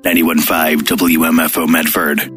91.5 WMFO Medford.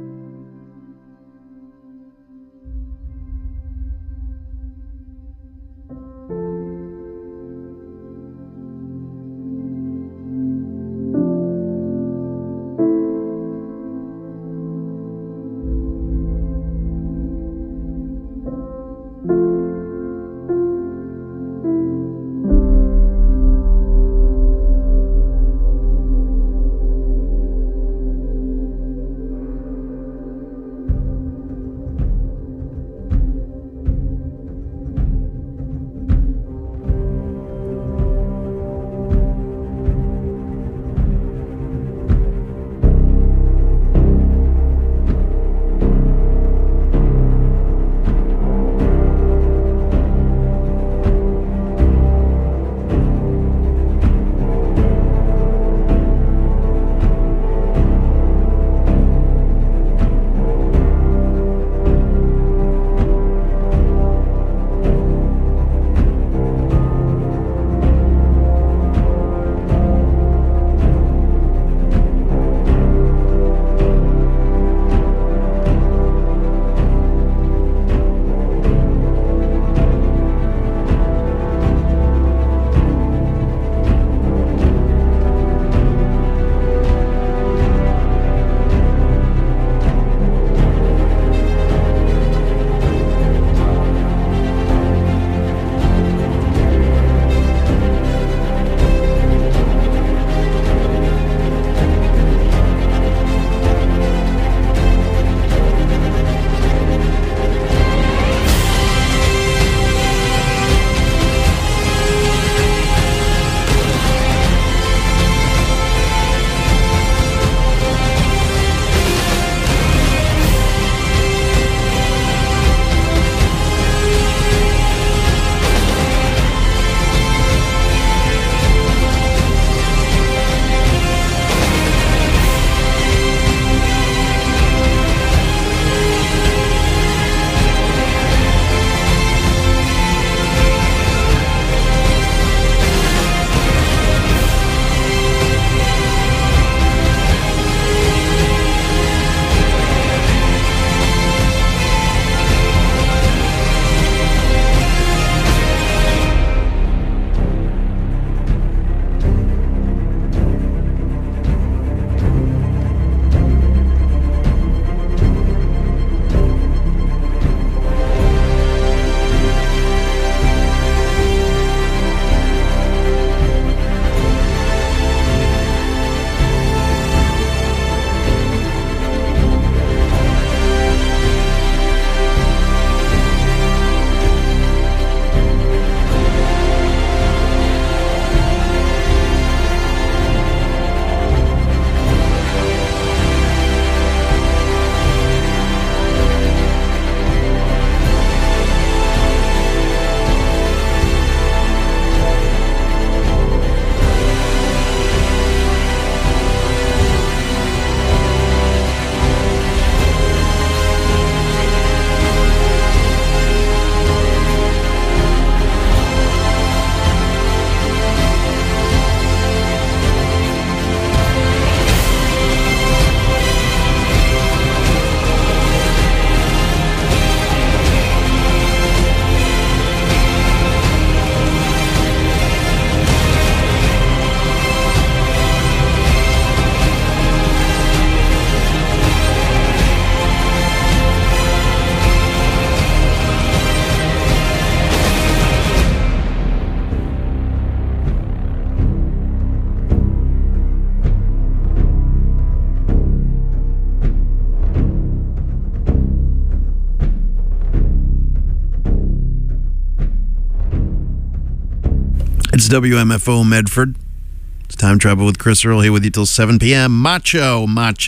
It's WMFO Medford. It's Time Travel with Chris Earl here with you till 7 p.m. Macho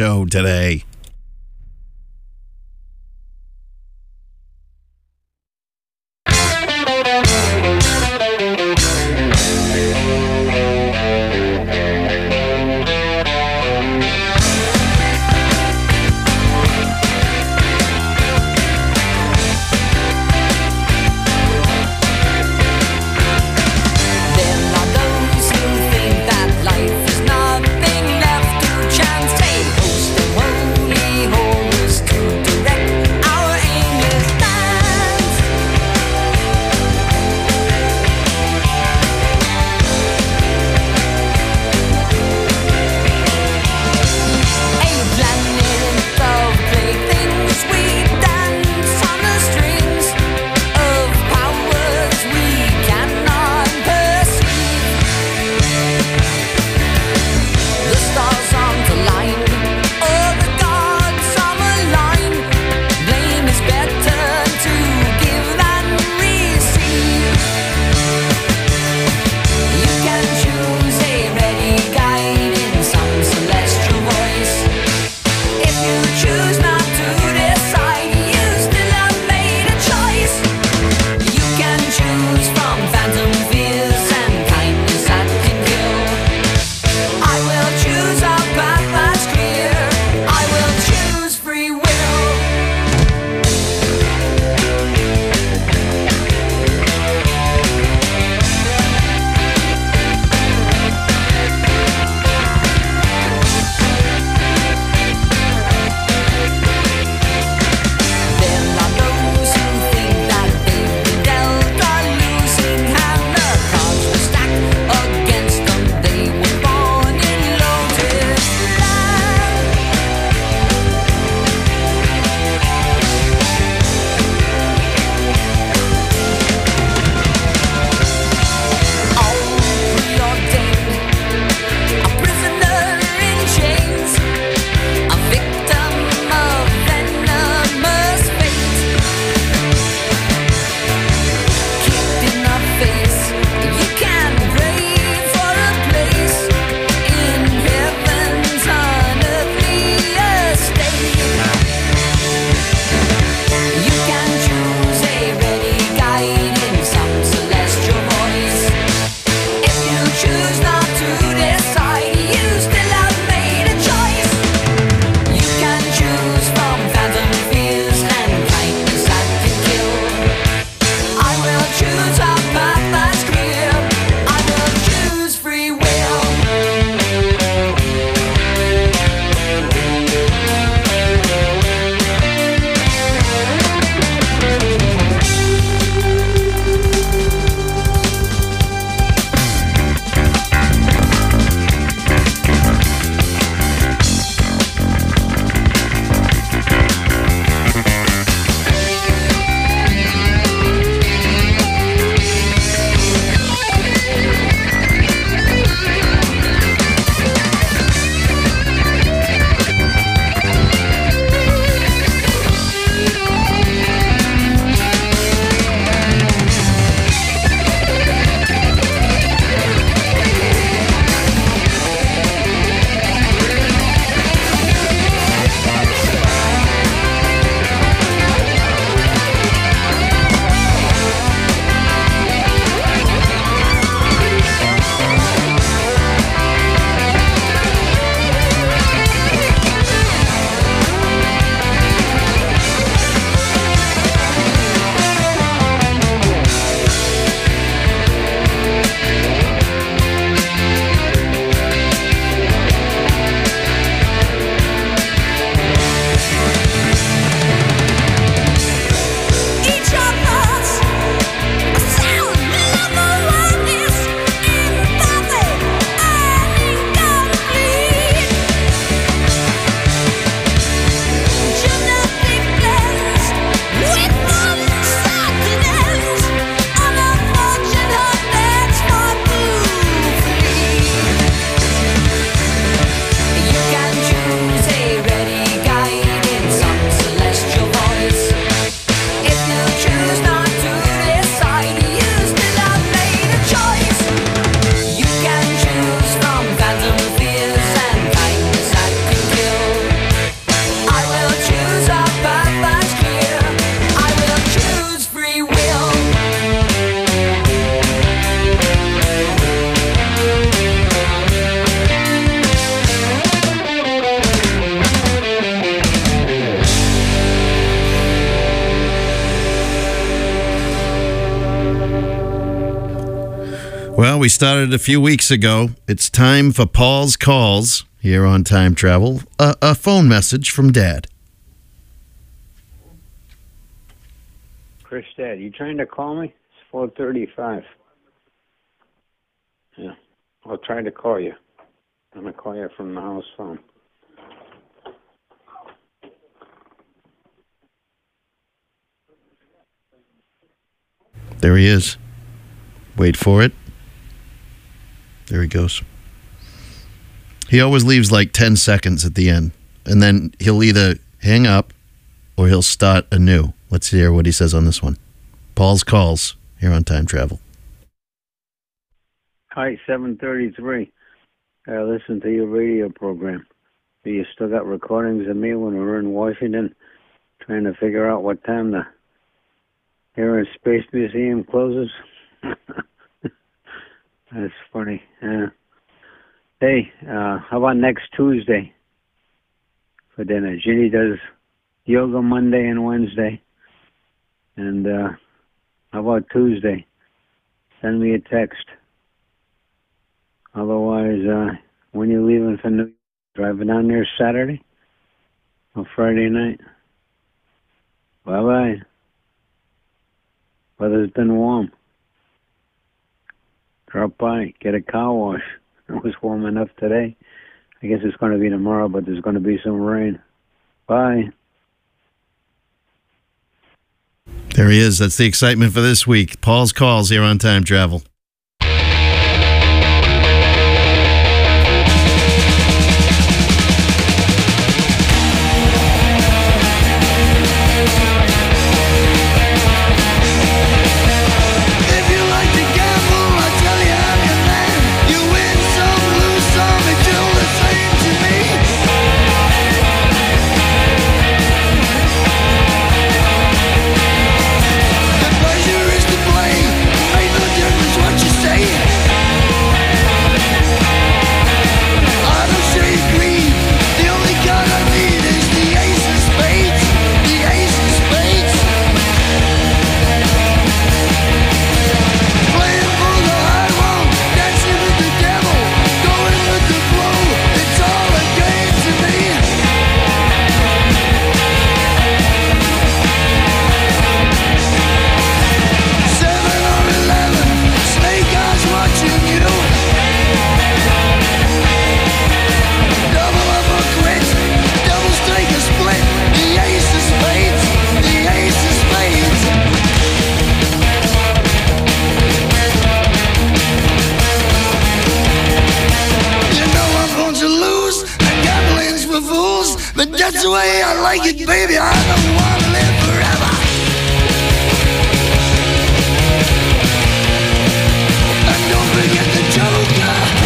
today. Chance take Well, we started a few weeks ago. It's time for Paul's Calls here on Time Travel. A phone message from Dad. Chris, Dad, you trying to call me? It's 4:35. Yeah, I'll try to call you. I'm going to call you from the house phone. There he is. Wait for it. There he goes. He always leaves like 10 seconds at the end, and then he'll either hang up or he'll start anew. Let's hear what he says on this one. Paul's Calls here on Time Travel. Hi, 7:33. I listened to your radio program. You still got recordings of me when we were in Washington trying to figure out what time the Air and Space Museum closes? That's funny. Hey, how about next Tuesday for dinner? Ginny does yoga Monday and Wednesday. And how about Tuesday? Send me a text. Otherwise, when you're leaving for New York, driving down there Saturday or Friday night? Bye-bye. Weather's been warm. Drop by, get a car wash. It was warm enough today. I guess it's going to be tomorrow, but there's going to be some rain. Bye. There he is. That's the excitement for this week. Paul's Calls here on Time Travel. That's the way I like it, baby. I don't want to live forever. And don't forget the Joker.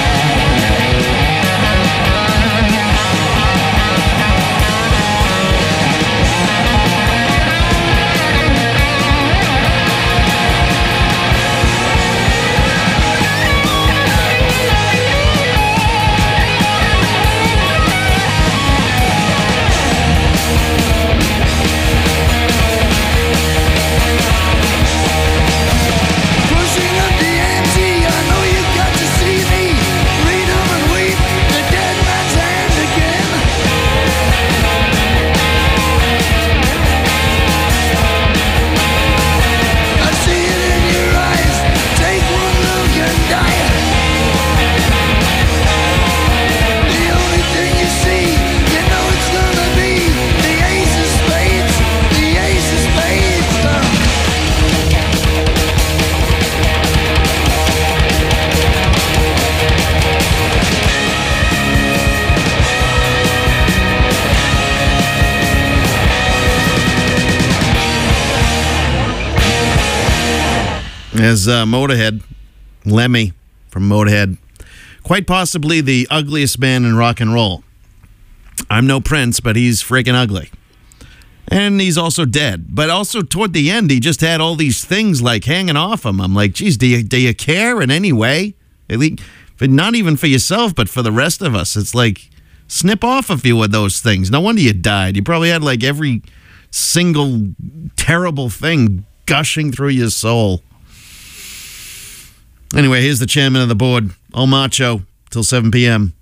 As Motorhead, Lemmy from Motorhead, quite possibly the ugliest man in rock and roll. I'm no Prince, but he's freaking ugly. And he's also dead. But also toward the end, he just had all these things like hanging off him. I'm like, geez, do you care in any way? At least, not even for yourself, but for the rest of us. It's like, snip off a few of those things. No wonder you died. You probably had like every single terrible thing gushing through your soul. Anyway, here's the chairman of the board, Old Macho, till 7 p.m.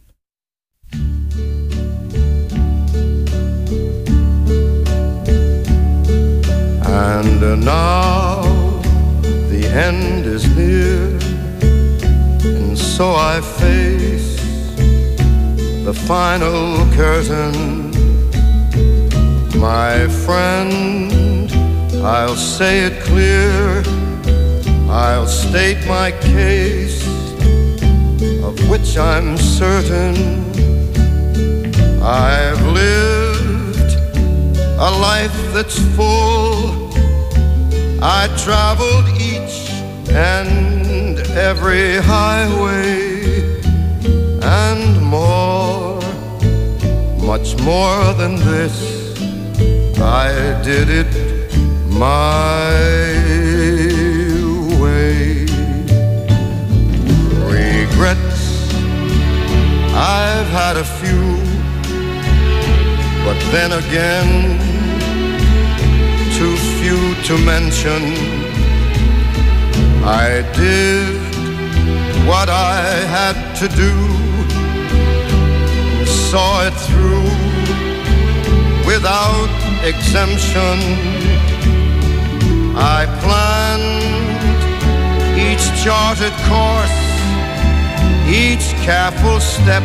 And now the end is near, and so I face the final curtain. My friend, I'll say it clear, I'll state my case, of which I'm certain. I've lived a life that's full. I traveled each and every highway, and more, much more than this, I did it my way. Regrets, I've had a few, but then again, too few to mention. I did what I had to do, saw it through without exemption. I planned each charted course, each careful step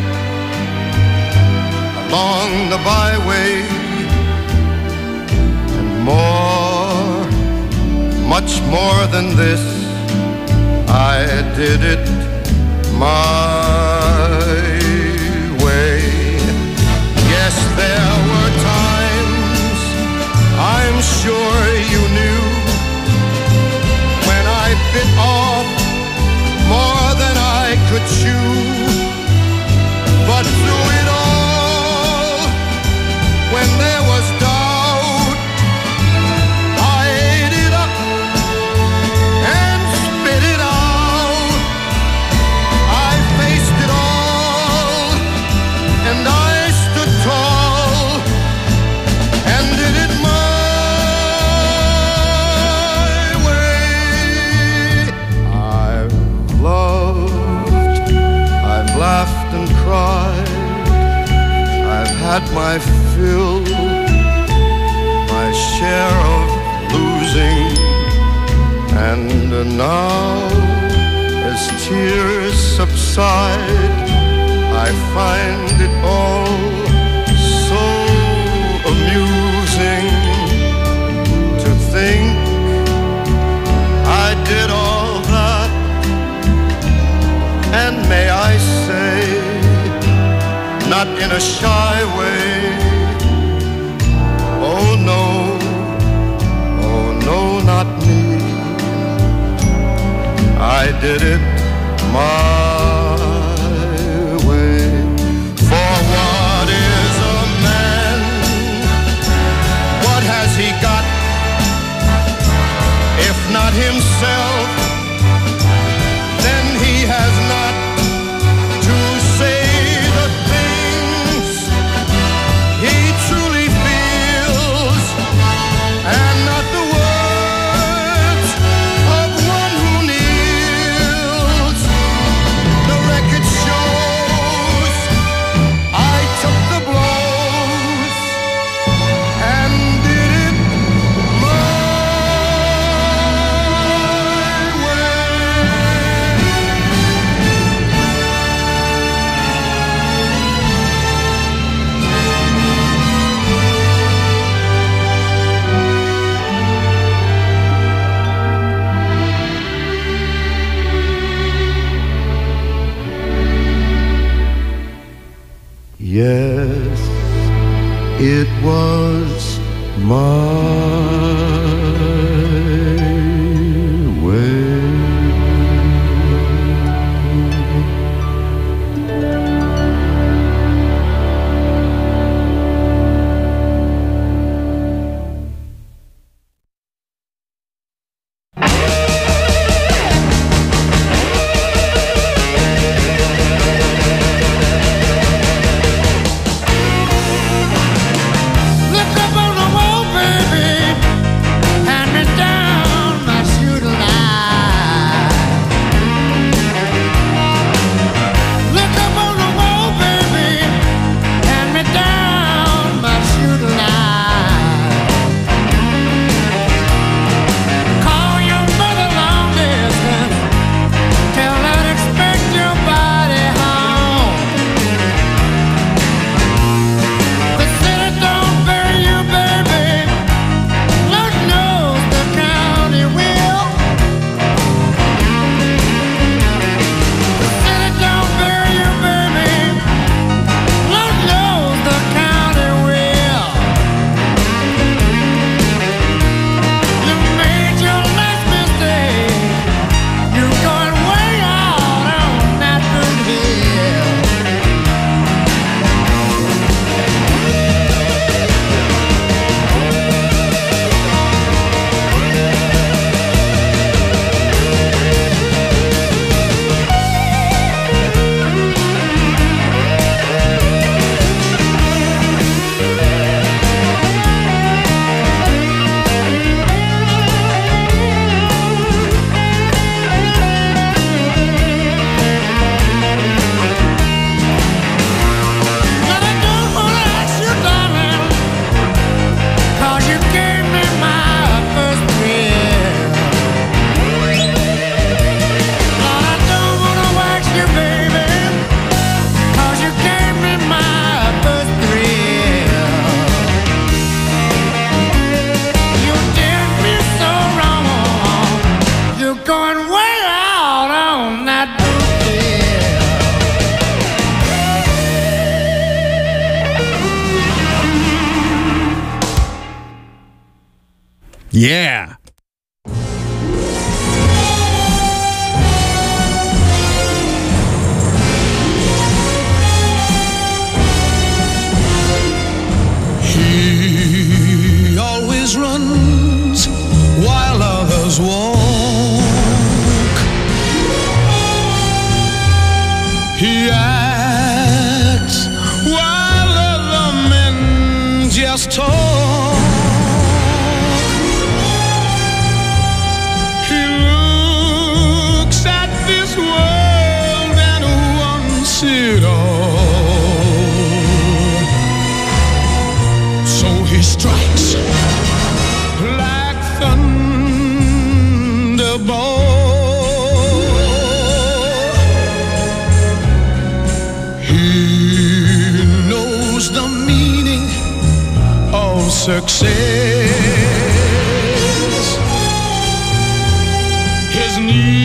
along the byway, and more, much more than this, I did it my way. Yes, there were times, I'm sure you knew, when I bit off more than I could chew. But through it all, when there was doubt, I ate it up and spit it out. I faced it all, and I stood tall and did it my way. I've loved, I've laughed and cried, I've had my fill, my share of losing, and now, as tears subside, I find it all so amusing to think I did all that, and may I say, not in a shy way. Oh no, not me. I did it my way. For what is a man? What has he got? If not himself, then he has not to say the things he truly feels, and not the words of one who kneels. The record shows I took the blows and did it my way. Yes, it was my way. Look up on the wall, baby. Yeah. He always runs while others walk. He acts while other men just talk. He looks at this world and wants it all. So he strikes like thunderbolt. The meaning of success. His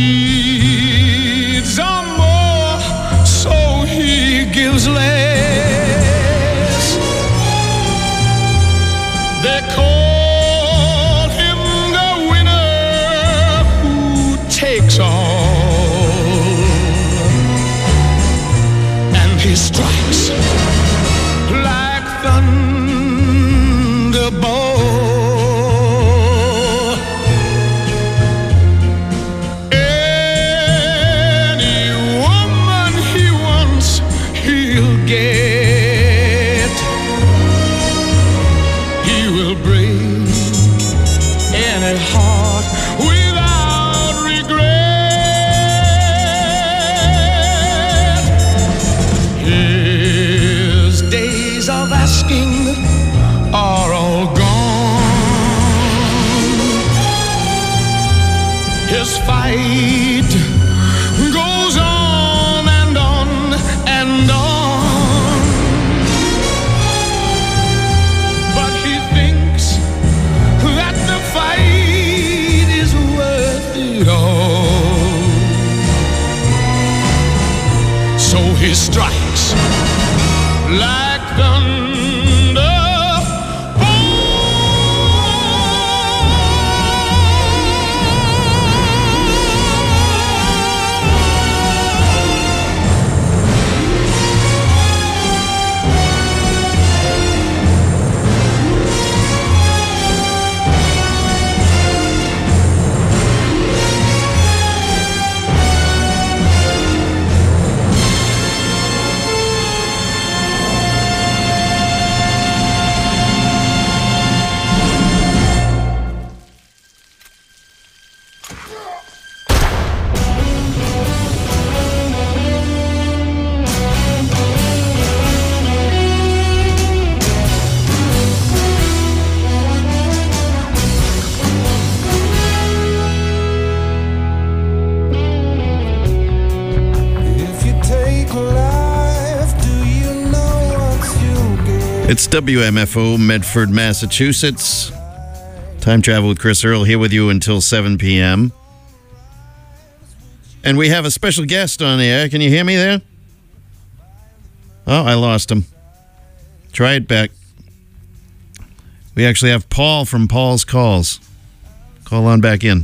needs are more, so he gives less. They call him the winner who takes all, and he strikes like thunderbolt. Any woman he wants, he'll get. He will break any heart without regret. His days of asking are all gone. His fight goes on and on and on. But he thinks that the fight is worth it all. So he strikes like thunder. It's WMFO, Medford, Massachusetts. Time Travel with Chris Earl here with you until 7 p.m. And we have a special guest on the air. Can you hear me there? Oh, I lost him. Try it back. We actually have Paul from Paul's Calls. Call on back in.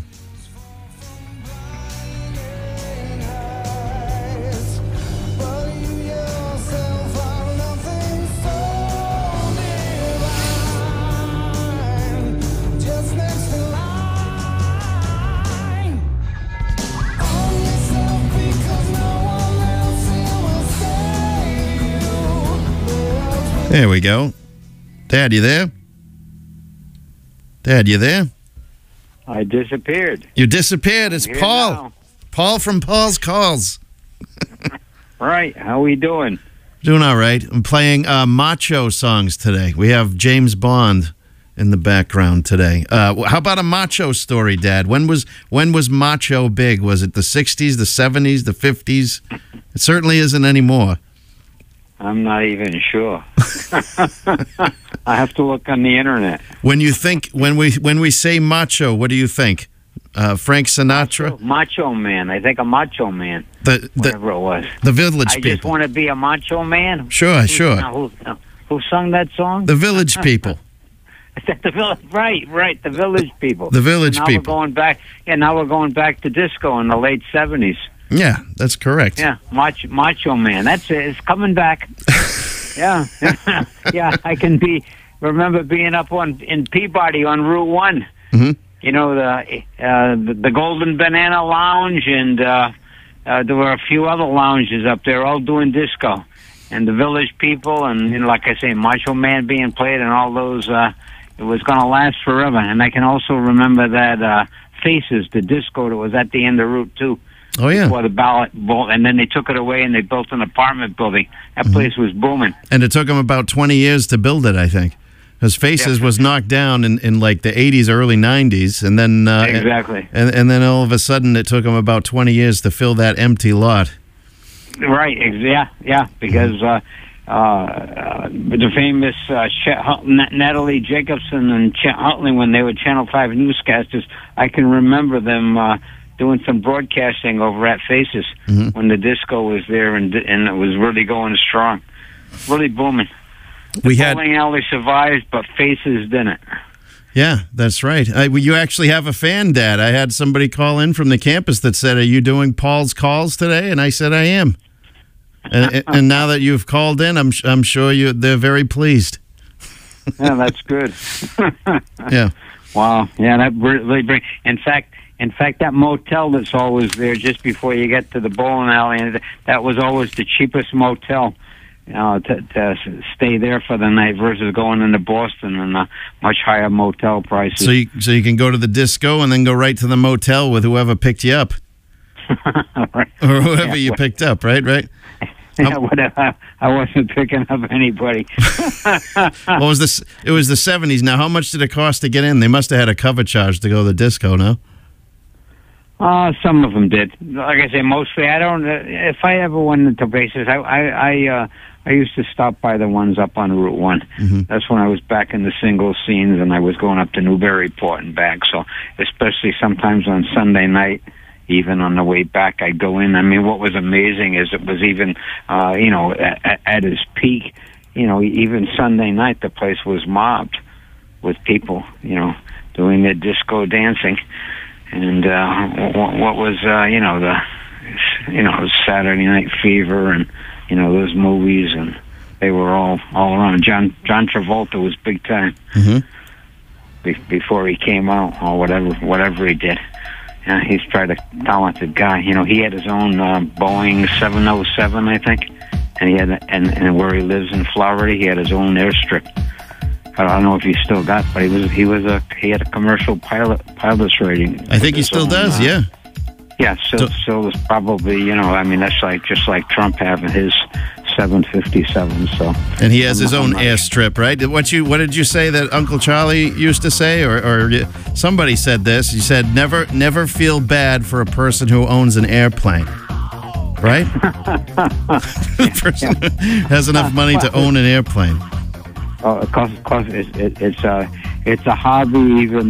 There we go. Dad, you there? Dad, you there? I disappeared. You disappeared. It's Here Paul. now. Paul from Paul's Calls. Right. How we doing? Doing all right. I'm playing macho songs today. We have James Bond in the background today. How about a macho story, Dad? When was macho big? Was it the 60s, the 70s, the 50s? It certainly isn't anymore. I'm not even sure. I have to look on the internet. When we say macho, what do you think? Frank Sinatra? Macho Man. I think a macho man. Whatever it was. The Village I People. just want to be a macho man. Sure. Who sung that song? The Village People. The village, right. The Village People. The Village now People. We're going back. Yeah, now we're going back to disco in the late 70s. Yeah, that's correct. Yeah, Macho Man. That's it. It's coming back. Yeah, yeah. I can remember being up in Peabody on Route 1. Mm-hmm. You know, the Golden Banana Lounge, and there were a few other lounges up there, all doing disco. And the Village People, and like I say, Macho Man being played, and all those. It was going to last forever. And I can also remember that Faces, the disco that was at the end of Route 2. Oh, yeah. Before the ballot, and then they took it away and they built an apartment building. That place was booming. And it took them about 20 years to build it, I think. Because Faces was knocked down in like the 80s, early 90s. And then exactly. And then all of a sudden it took them about 20 years to fill that empty lot. Right, yeah, because the famous Natalie Jacobson and Chet Huntley, when they were Channel 5 newscasters, I can remember them doing some broadcasting over at Faces when the disco was there, and it was really going strong, really booming. Bowling Alley survived, but Faces didn't. Yeah, that's right. You actually have a fan, Dad. I had somebody call in from the campus that said, "Are you doing Paul's calls today?" And I said, "I am." And now that you've called in, I'm sure they're very pleased. Yeah, that's good. Yeah. Wow. Yeah, that really brings. In fact, that motel that's always there just before you get to the bowling alley, and that was always the cheapest motel. To stay there for the night versus going into Boston and much higher motel prices. So you can go to the disco and then go right to the motel with whoever picked you up, right. Or whoever you picked up. Right. Yeah, whatever. I wasn't picking up anybody. What was this? It was the 70s. Now, how much did it cost to get in? They must have had a cover charge to go to the disco, no? Some of them did. Like I say, mostly I don't. If I ever went into Faces, I used to stop by the ones up on Route 1. Mm-hmm. That's when I was back in the single scenes, and I was going up to Newburyport and back. So, especially sometimes on Sunday night, even on the way back, I'd go in. I mean, what was amazing is it was even, at its peak, even Sunday night, the place was mobbed with people, doing their disco dancing. And what was, the Saturday Night Fever and, those movies, and they were all around. John Travolta was big time before he came out, or whatever he did. He's quite a talented guy. He had his own Boeing 707, I think, and he had and where he lives in Florida, he had his own airstrip. I don't know if he still got, but he had a commercial pilot's rating. I think he still does. Yeah. Yeah. So it's probably that's just like Trump having his 757. So. And he has his own airstrip, right? What did you say that Uncle Charlie used to say, or somebody said this? He said, "Never feel bad for a person who owns an airplane." Right? The person has enough money to own an airplane. Of course, it's a hobby even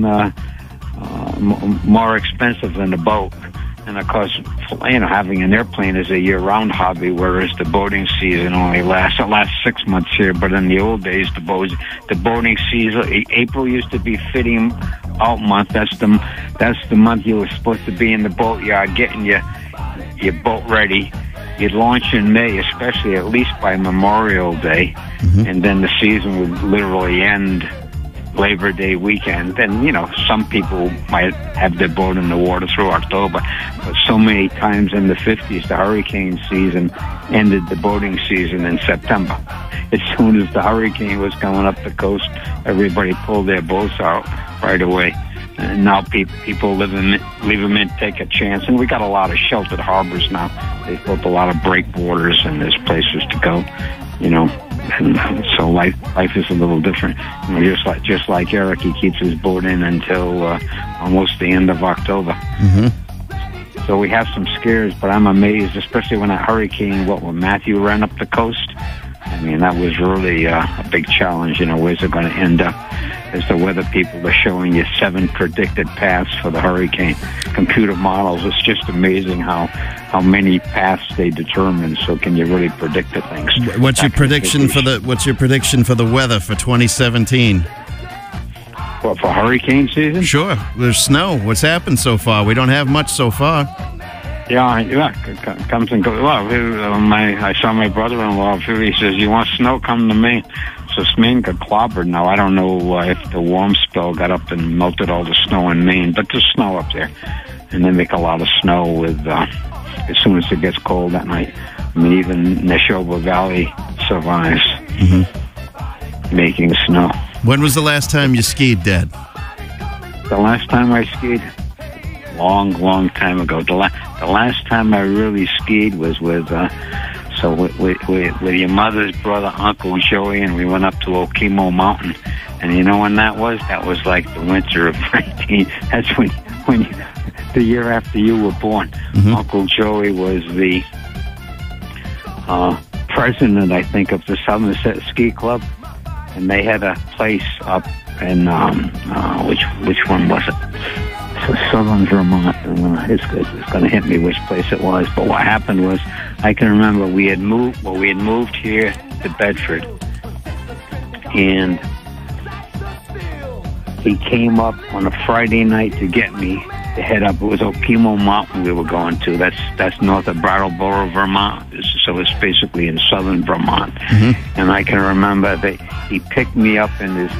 more expensive than a boat, and of course, having an airplane is a year-round hobby, whereas the boating season only lasts 6 months here. But in the old days, the boating season, April used to be fitting out month. That's the month you were supposed to be in the boatyard getting your boat ready. You'd launch in May, especially at least by Memorial Day, and then the season would literally end Labor Day weekend. And, some people might have their boat in the water through October, but so many times in the 50s, the hurricane season ended the boating season in September. As soon as the hurricane was coming up the coast, everybody pulled their boats out right away. And now people leave them in, take a chance. And we got a lot of sheltered harbors now. They've built a lot of breakwaters, and there's places to go, And so life is a little different. Just like Eric, he keeps his boat in until almost the end of October. Mm-hmm. So we have some scares, but I'm amazed, especially when that hurricane, when Matthew ran up the coast. I mean, that was really a big challenge. Where's it going to end up? As the weather people are showing you 7 predicted paths for the hurricane. Computer models, it's just amazing how many paths they determine. So can you really predict the things? What's your prediction for the weather for 2017? What, for hurricane season? Sure. There's snow. What's happened so far? We don't have much so far. Yeah, it comes and goes. Well, I saw my brother-in-law. He says, "You want snow? Come to Maine." So Maine got clobbered. Now, I don't know if the warm spell got up and melted all the snow in Maine, but there's snow up there. And they make a lot of snow with as soon as it gets cold at night. I mean, even Neshoba Valley survives making snow. When was the last time you skied, Dad? The last time I skied? Long time ago. The last time I really skied was with your mother's brother, Uncle Joey, and we went up to Okemo Mountain. And you know when that was? That was like the winter of 19. That's when the year after you were born. Uncle Joey was the president, I think, of the Somerset Ski Club, and they had a place up in which one was it? Southern Vermont. It's going to hit me which place it was. But what happened was, I can remember we had moved here to Bedford, and he came up on a Friday night to get me to head up. It was Okemo Mountain we were going to. That's north of Brattleboro, Vermont. So it's basically in southern Vermont. And I can remember that he picked me up in his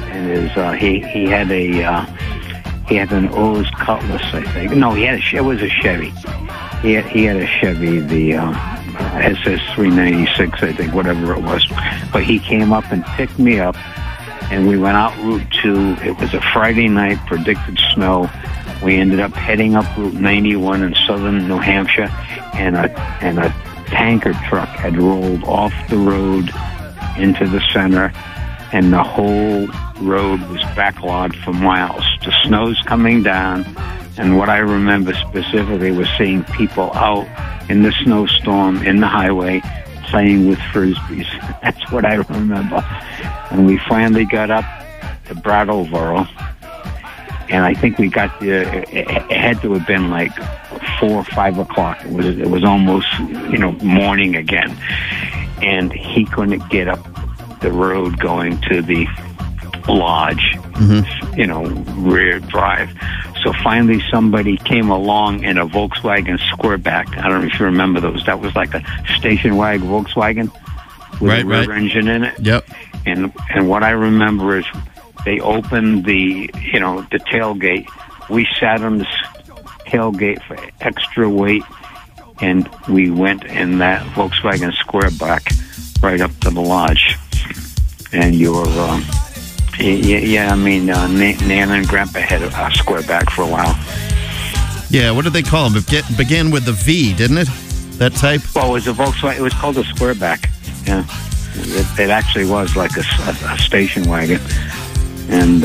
he had an O's Cutlass, I think. No, it was a Chevy. He had a Chevy, the SS 396, I think, whatever it was. But he came up and picked me up, and we went out Route 2. It was a Friday night, predicted snow. We ended up heading up Route 91 in southern New Hampshire, and a tanker truck had rolled off the road into the center, and the whole road was backlogged for miles. The snow's coming down, and what I remember specifically was seeing people out in the snowstorm in the highway playing with Frisbees. That's what I remember. And we finally got up to Brattleboro, and I think we got there. It had to have been like 4 or 5 o'clock. It was almost morning again, and he couldn't get up the road going to the lodge, rear drive. So finally somebody came along in a Volkswagen Squareback. I don't know if you remember those. That was like a station wagon Volkswagen with a rear engine in it. Yep. And what I remember is they opened the tailgate. We sat on the tailgate for extra weight, and we went in that Volkswagen Squareback right up to the lodge. And Nana and Grandpa had a Squareback for a while. Yeah, what did they call them? It began with the V, didn't it? That type? Well, it was a Volkswagen. It was called a Squareback. Yeah, it actually was like a station wagon, and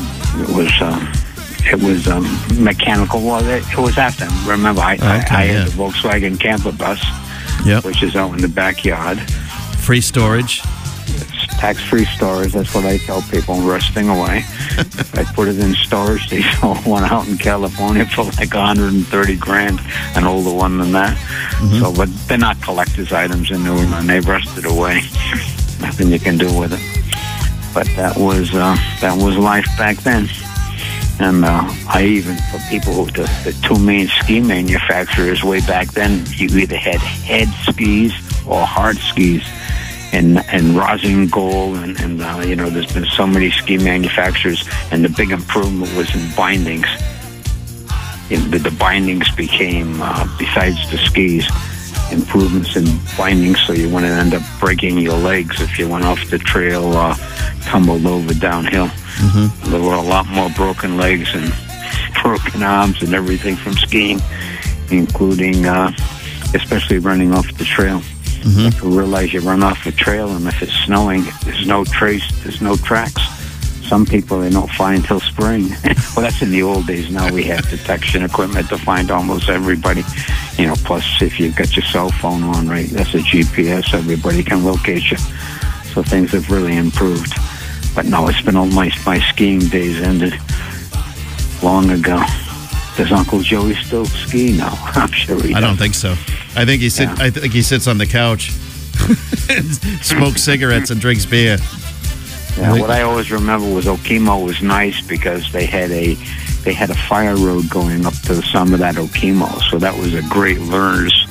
it was mechanical. Well, it was after. Remember, I had the Volkswagen camper bus, which is out in the backyard. Free storage. Tax-free storage, that's what I tell people, rusting away. I put it in storage. They sold one out in California for like $130,000, an older one than that. So, but they're not collector's items in New England. They rusted away. Nothing you can do with it. But that was life back then. And I even, for people who, the two main ski manufacturers way back then, you either had head skis or hard skis. And rosin gold, and there's been so many ski manufacturers, and the big improvement was in bindings. The bindings became, besides the skis, improvements in bindings, so you wouldn't end up breaking your legs if you went off the trail, tumbled over downhill. There were a lot more broken legs and broken arms and everything from skiing, including especially running off the trail. You have to realize you run off a trail, and if it's snowing, there's no trace, there's no tracks. Some people, they don't find till spring. Well, that's in the old days. Now we have detection equipment to find almost everybody. Plus if you've got your cell phone on, right, that's a GPS. Everybody can locate you. So things have really improved. But no, it's been all my skiing days ended long ago. Does Uncle Joey still ski? No, I'm sure he does. I don't think so. I think he sits on the couch, and smokes cigarettes and drinks beer. Yeah, what I always remember was Okemo was nice because they had a fire road going up to the summit of that Okemo, so that was a great learners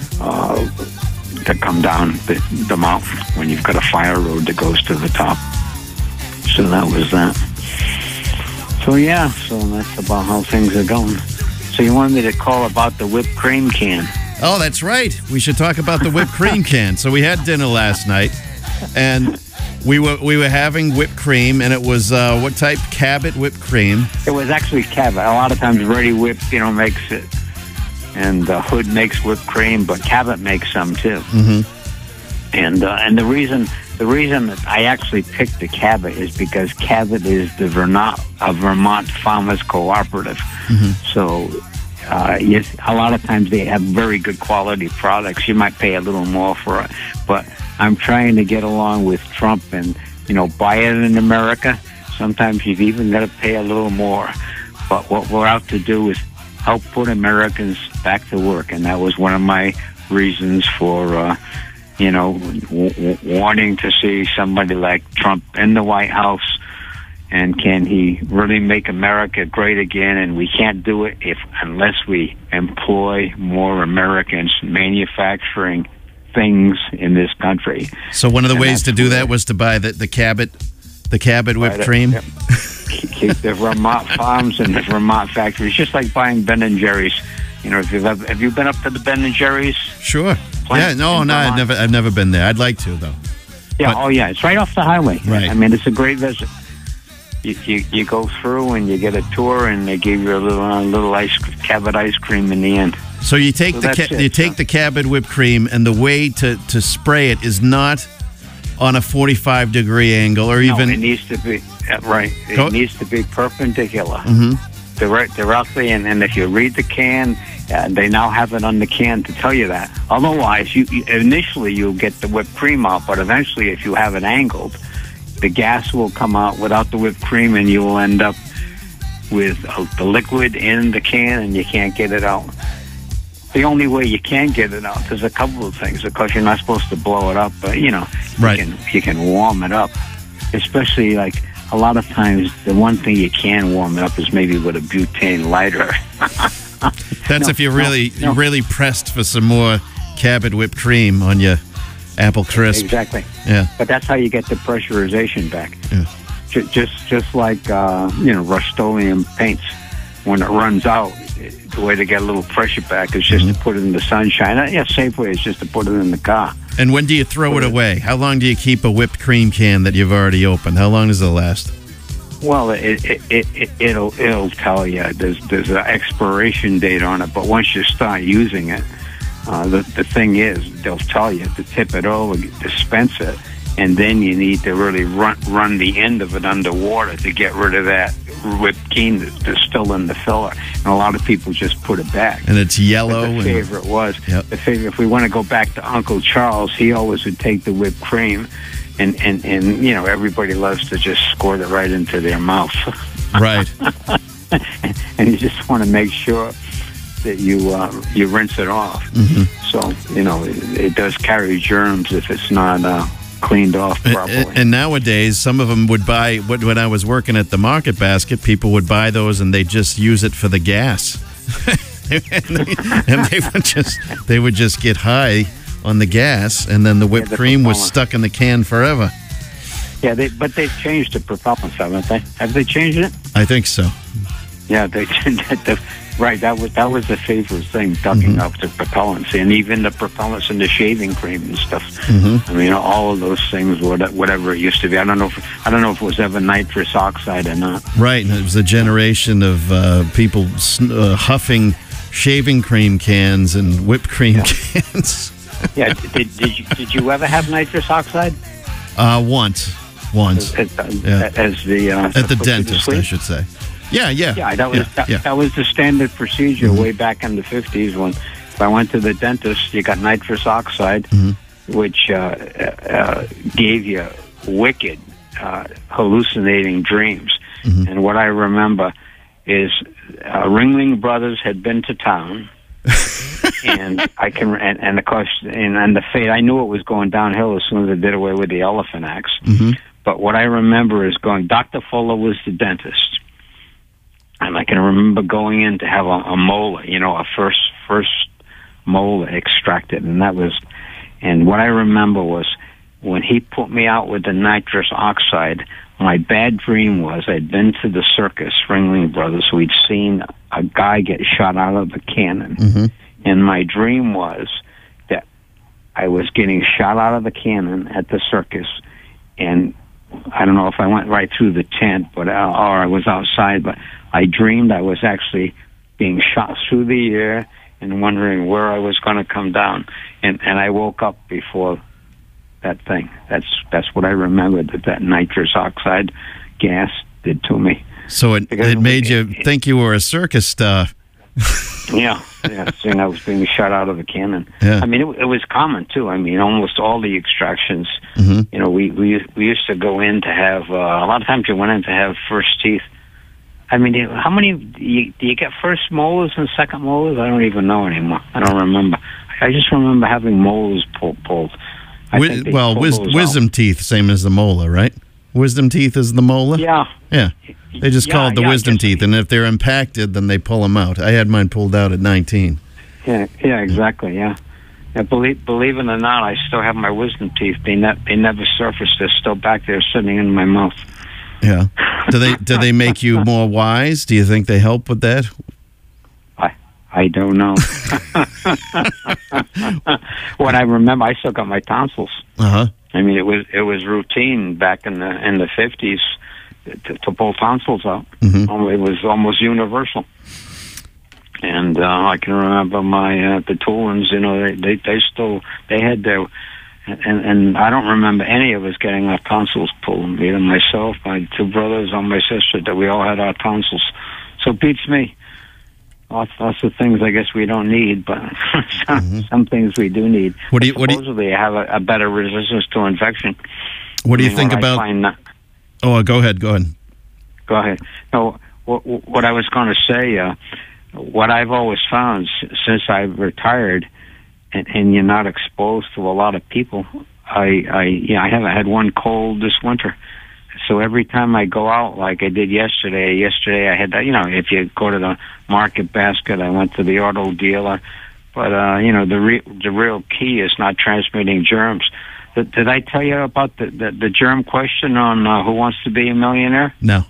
to come down the mountain when you've got a fire road that goes to the top. So that was that. So yeah, so that's about how things are going. So you wanted me to call about the whipped cream can? Oh, that's right. We should talk about the whipped cream can. So we had dinner last night, and we were having whipped cream, and it was what type? Cabot whipped cream. It was actually Cabot. A lot of times Ready Whipped, makes it, and Hood makes whipped cream, but Cabot makes some too. Mm-hmm. And the reason that I actually picked the Cabot is because Cabot is the Vermont Farmers Cooperative. Mm-hmm. So yes, a lot of times they have very good quality products. You might pay a little more for it, but I'm trying to get along with Trump and buy it in America. Sometimes you've even got to pay a little more. But what we're out to do is help put Americans back to work, and that was one of my reasons for wanting to see somebody like Trump in the White House. And can he really make America great again? And we can't do it unless we employ more Americans manufacturing things in this country. So one of the ways to do that was to buy the Cabot whipped cream. Yep. Keep the Vermont farms and the Vermont factories, just like buying Ben and Jerry's. Have you been up to the Ben and Jerry's? Sure. I've never been there. I'd like to though. Yeah. It's right off the highway. Right. I mean, it's a great visit. You go through and you get a tour, and they give you a little Cabot ice cream in the end. So you take the Cabot whipped cream, and the way to spray it is not on a 45-degree angle, or even. No, it needs to be right. It needs to be perpendicular. Mm-hmm. Directly, and if you read the can, they now have it on the can to tell you that. Otherwise, initially you'll get the whipped cream out, but eventually, if you have it angled, the gas will come out without the whipped cream, and you will end up with the liquid in the can, and you can't get it out. The only way you can get it out, there's a couple of things. Of course, you're not supposed to blow it up, but right. you can warm it up. Especially like a lot of times, the one thing you can warm it up is maybe with a butane lighter. That's if you're really pressed for some more Cabot whipped cream on your Apple Crisp. Exactly. Yeah. But that's how you get the pressurization back. Yeah. Just like Rust-Oleum paints, when it runs out, the way to get a little pressure back is just to put it in the sunshine. Yeah, safe way is just to put it in the car. And when do you throw it away? How long do you keep a whipped cream can that you've already opened? How long does it last? Well, it'll tell you. There's an expiration date on it, but once you start using it, the thing is, they'll tell you to tip it over, dispense it, and then you need to really run the end of it underwater to get rid of that whipped cream that's still in the filler. And a lot of people just put it back. And it's yellow. But the favorite was, yep. if we want to go back to Uncle Charles, he always would take the whipped cream, and everybody loves to just squirt it right into their mouth. Right. And you just want to make sure that you rinse it off. Mm-hmm. So, it does carry germs if it's not cleaned off properly. And nowadays, some of them would buy, when I was working at the Market Basket, people would buy those and they just use it for the gas. and they would just get high on the gas, and then the whipped cream was stuck in the can forever. Yeah, but they've changed the propellants, haven't they? Have they changed it? I think so. Yeah, they changed right. That was the favorite thing, ducking up the propellants, and even the propellants in the shaving cream and stuff. Mm-hmm. I mean, all of those things, whatever it used to be. I don't know if it was ever nitrous oxide or not. Right, and it was a generation of people huffing shaving cream cans and whipped cream cans. Yeah, did you ever have nitrous oxide? Once. At the dentist, I should say. Yeah. Yeah, that was the standard procedure way back in the 50s when if I went to the dentist, you got nitrous oxide, which gave you wicked, hallucinating dreams. Mm-hmm. And what I remember is Ringling Brothers had been to town. And and of course, and the fate, I knew it was going downhill as soon as they did away with the elephant acts. Mm-hmm. But what I remember is Dr. Fuller was the dentist. And I can remember going in to have a molar, a first molar extracted. And what I remember was when he put me out with the nitrous oxide, my bad dream was I'd been to the circus, Ringling Brothers. We'd seen a guy get shot out of a cannon. Mm-hmm. And my dream was that I was getting shot out of the cannon at the circus. And I don't know if I went right through the tent, or I was outside, but I dreamed I was actually being shot through the air and wondering where I was going to come down. And I woke up before that thing. That's what I remembered that nitrous oxide gas did to me. So it made you think you were a circus star. Yeah, seeing I was being shot out of a cannon. Yeah. I mean, it was common too. I mean, almost all the extractions. Mm-hmm. We used to go in to have a lot of times you went in to have first teeth. I mean, how many do you get first molars and second molars? I don't even know anymore. I don't remember. I just remember having molars pulled. Wisdom teeth, same as the molar, right? Wisdom teeth is the molar? Yeah. Yeah. They just call it the wisdom teeth, and if they're impacted, then they pull them out. I had mine pulled out at 19. Yeah, exactly, yeah. Believe it or not, I still have my wisdom teeth. They never surfaced. They're still back there sitting in my mouth. Yeah. Do they make you more wise? Do you think they help with that? I don't know. What I remember, I still got my tonsils. Uh-huh. I mean, it was routine back in the 50s to pull tonsils out. Mm-hmm. It was almost universal. And I can remember my the Toolans. They had their, and I don't remember any of us getting our tonsils pulled. Either myself, my two brothers, or my sister. That we all had our tonsils. So it beats me. Lots of things I guess we don't need, but some things we do need. Supposedly have a better resistance to infection. What do you think about? Go ahead. Go ahead. No, what I was going to say, what I've always found since I've retired, and you're not exposed to a lot of people. I haven't had one cold this winter. So every time I go out, like I did yesterday I had that, if you go to the market basket, I went to the auto dealer. But, the real key is not transmitting germs. Did I tell you about the germ question on Who Wants to Be a Millionaire? No.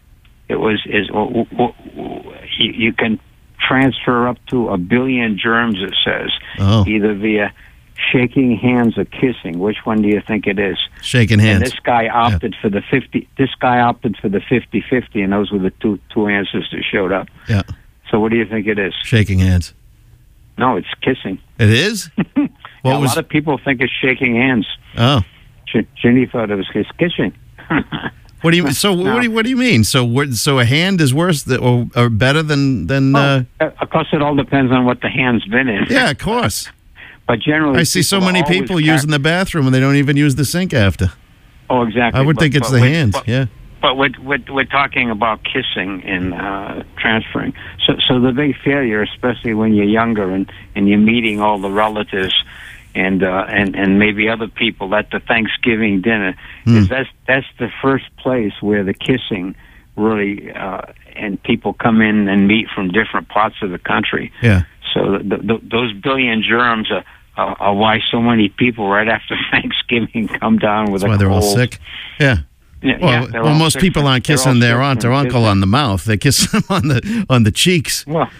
You can transfer up to 1 billion germs, it says, either via shaking hands or kissing. Which one do you think it is? Shaking hands. And this guy opted for the 50. This guy opted for the 50-50, and those were the two answers that showed up. Yeah. So what do you think it is? Shaking hands. No, it's kissing. It is? A lot of people think it's shaking hands. Oh. Ginny thought it was kissing. What do you? So no. What do you mean? So a hand is worse or better than? Of course, it all depends on what the hand's been in. Yeah, of course. But generally, I see so many people using the bathroom and they don't even use the sink after. Oh, exactly. I would think it's the hands. Yeah. But we're talking about kissing and transferring. So the big failure, especially when you're younger and you're meeting all the relatives and maybe other people at the Thanksgiving dinner, is that's the first place where the kissing really and people come in and meet from different parts of the country. Yeah. So those billion germs are why so many people right after Thanksgiving come down with a cold. That's why they're all sick. Yeah. Well, most people aren't kissing their aunt or uncle on the mouth. They kiss them on the cheeks. Well,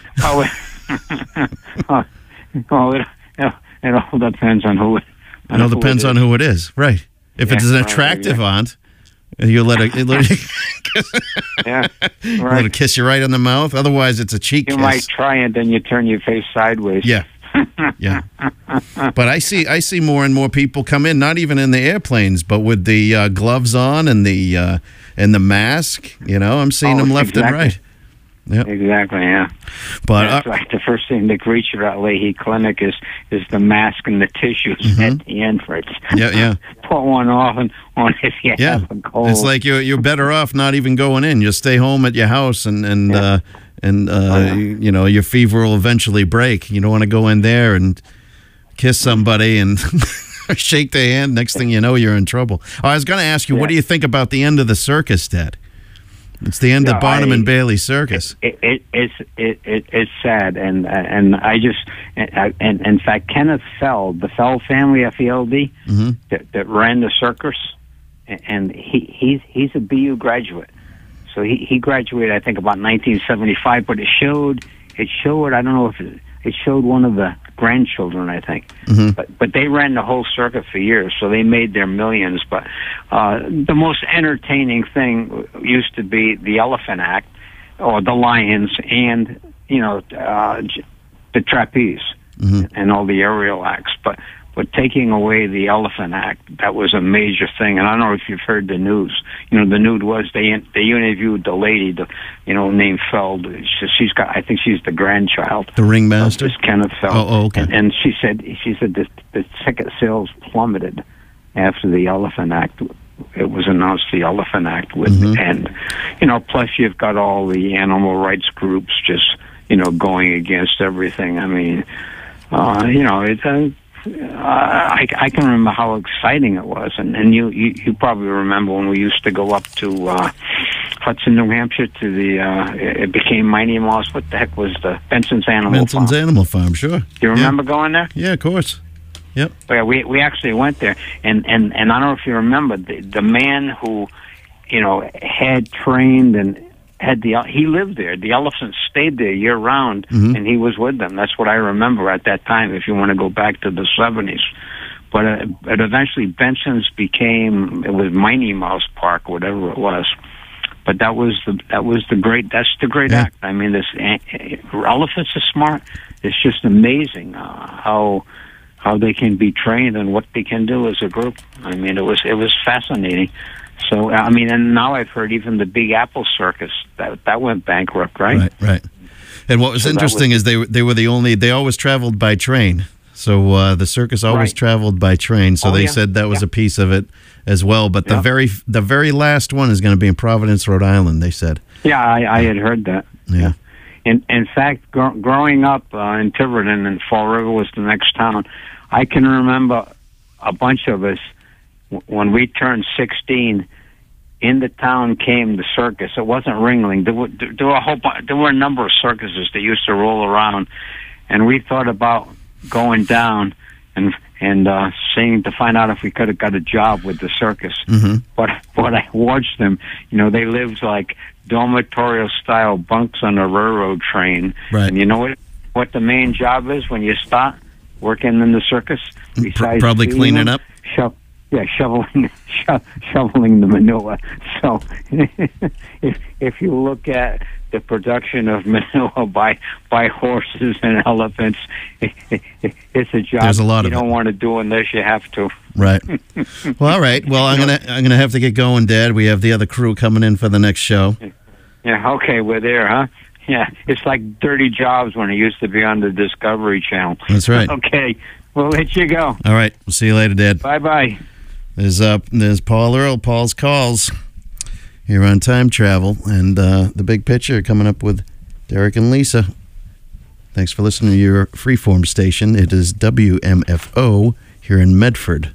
it all depends on who. It all depends on who it is, right? If it's an attractive aunt, you let her kiss you right on the mouth. Otherwise, it's a cheek kiss. You might try it, then you turn your face sideways. Yeah. Yeah. But I see more and more people come in, not even in the airplanes, but with the gloves on and the mask. I'm seeing them left and right. Yep. Exactly, yeah. But that's right. The first thing they greet you at Leahy Clinic is the mask and the tissues at the entrance. Yeah. Put one on if you have a cold. It's like you're better off not even going in. You stay home at your house and your fever will eventually break. You don't want to go in there and kiss somebody and Shake their hand. Next thing you know, you're in trouble. Oh, I was going to ask you, what do you think about the end of the circus, Dad? It's the end of Barnum and Bailey Circus. It's sad, and I just and in fact Kenneth Feld, the Feld family, FELD, that ran the circus, and he's a BU graduate, so he graduated I think about 1975, but it showed I don't know if it showed one of the grandchildren, I think. But they ran the whole circuit for years, so they made their millions. But the most entertaining thing used to be the Elephant Act, or the Lions, and the trapeze and all the aerial acts. But taking away the Elephant Act, that was a major thing. And I don't know if you've heard the news. The news was they interviewed the lady, named Feld. I think she's the grandchild. The ringmaster? Of Kenneth Feld. Oh, okay. And she said the ticket sales plummeted after the Elephant Act. It was announced the Elephant Act would end. Plus you've got all the animal rights groups just, going against everything. I mean, it's I can remember how exciting it was, and you probably remember when we used to go up to Hudson, New Hampshire, to the it became Mighty Mouse. What the heck was the Benson's Animal Farm? Benson's Animal Farm, sure. Do you remember going there? Yeah, of course. Yep. Yeah, we actually went there, and I don't know if you remember the man who had trained and he lived there. The elephants stayed there year round, and he was with them. That's what I remember at that time. If you want to go back to the 70s, but eventually Benson's it was Mighty Mouse Park, whatever it was. But that's the great act. I mean, elephants are smart. It's just amazing how they can be trained and what they can do as a group. I mean, it was fascinating. So, I mean, and now I've heard even the Big Apple Circus, that went bankrupt, right? Right. And what was interesting is they were they always traveled by train. So the circus always traveled by train. So they said that was a piece of it as well. But the very last one is going to be in Providence, Rhode Island, they said. Yeah, I had heard that. Yeah. In fact, growing up in Tiverton, and Fall River was the next town, I can remember a bunch of us, when we turned 16, in the town came the circus. It wasn't Ringling. There were a number of circuses that used to roll around, and we thought about going down and seeing to find out if we could have got a job with the circus. But I watched them. They lived like dormitory style bunks on a railroad train. Right. And you know what the main job is when you start working in the circus? Besides probably cleaning up. Shoveling the manure. So if you look at the production of manure by horses and elephants, it's a job There's a lot you of don't want to do unless you have to. Right. Well, all right. Well, I'm gonna have to get going, Dad. We have the other crew coming in for the next show. Yeah. Okay, we're there, huh? Yeah. It's like Dirty Jobs when it used to be on the Discovery Channel. That's right. Okay. We'll let you go. All right. We'll see you later, Dad. Bye-bye. There's Paul Earl, Paul's Calls, here on Time Travel, and the big picture coming up with Derek and Lisa. Thanks for listening to your Freeform station. It is WMFO here in Medford.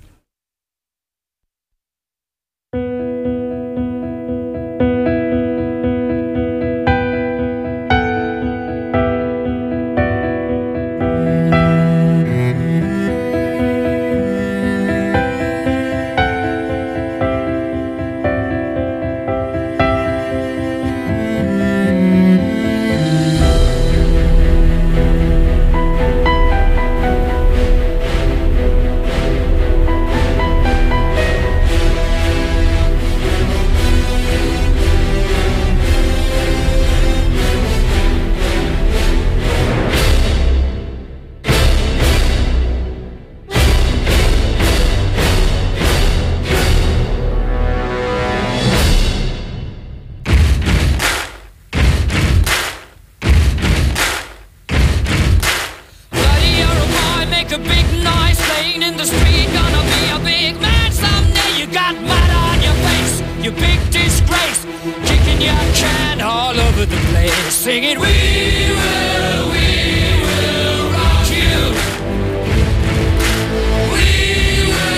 Singing, we will rock you. We will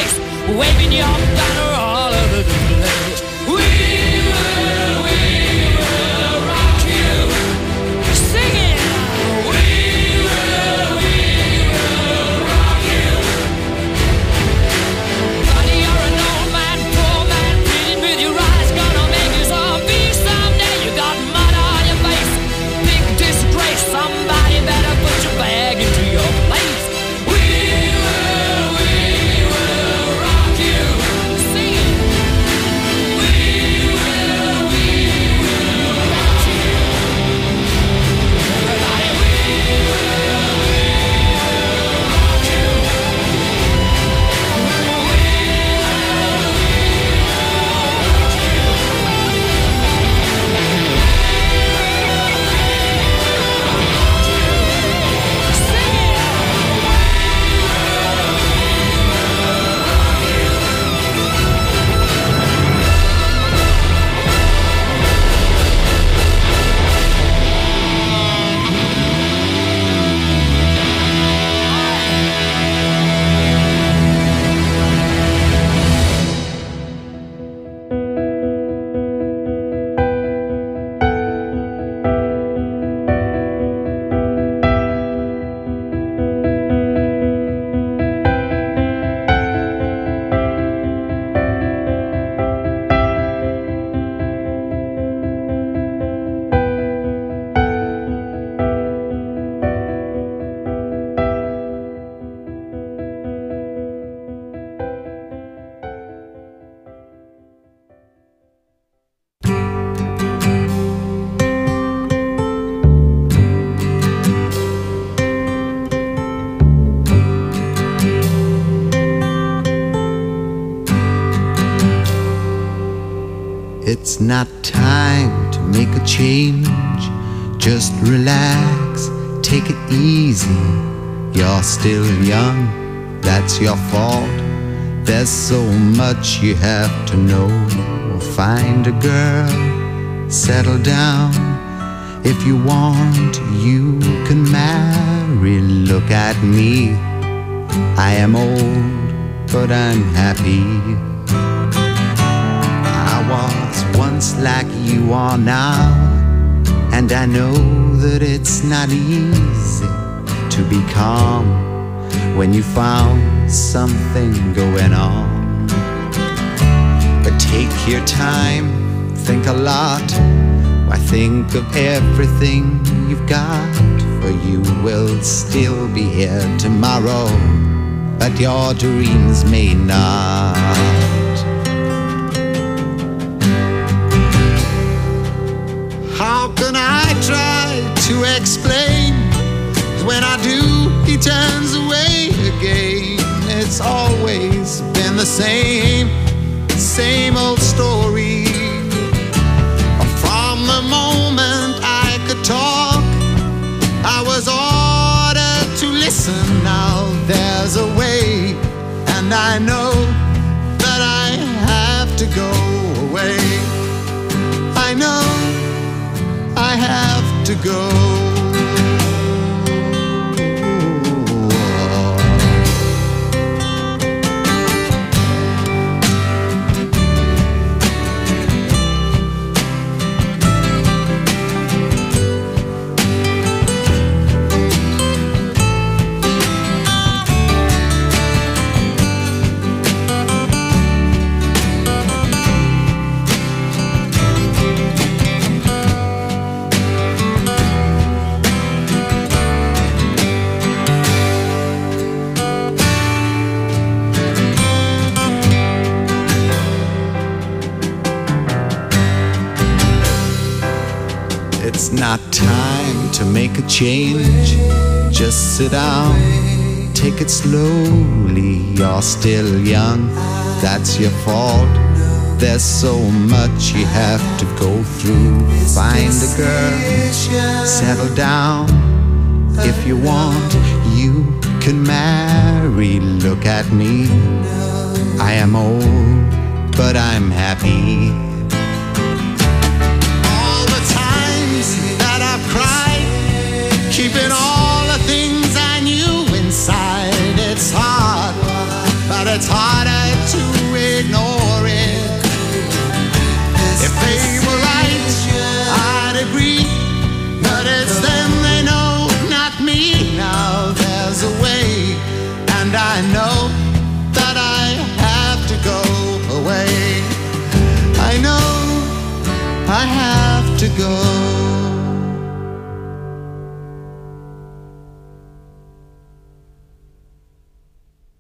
disgrace, waving your banner all over the place. We will rock you. Sing it. We will rock you. Buddy, you're an old man, poor man, pleading with your eyes, gonna make you zombie someday. You got mud on your face, big disgrace. Somebody better put your bag into your place. We will rock you. Sing it. We will rock you. Everybody, we will rock you. It's not time to make a change. Just relax, take it easy. You're still young, that's your fault. There's so much you have to know. Find a girl, settle down. If you want, you can marry. Look at me, I am old, but I'm happy. I was once like you are now, and I know that it's not easy to be calm when you found something going on. But take your time, think a lot. Why think of everything you've got? For you will still be here tomorrow, but your dreams may not. How can I try to explain? When I do, he turns away again. It's always been the same old story. From the moment I could talk, I was ordered to listen. Now there's a way, and I know that I have to go away. I know I have to go. It's not time to make a change. Just sit down, take it slowly. You're still young, that's your fault. There's so much you have to go through. Find a girl, settle down. If you want, you can marry. Look at me, I am old, but I'm happy. Keeping all the things I knew inside. It's hard, but it's harder to ignore it. If they were right, I'd agree, but it's them they know, not me. Now there's a way, and I know that I have to go away. I know I have to go.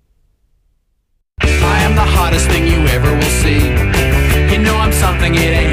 I am the hottest thing you ever will see. You know I'm something, it ain't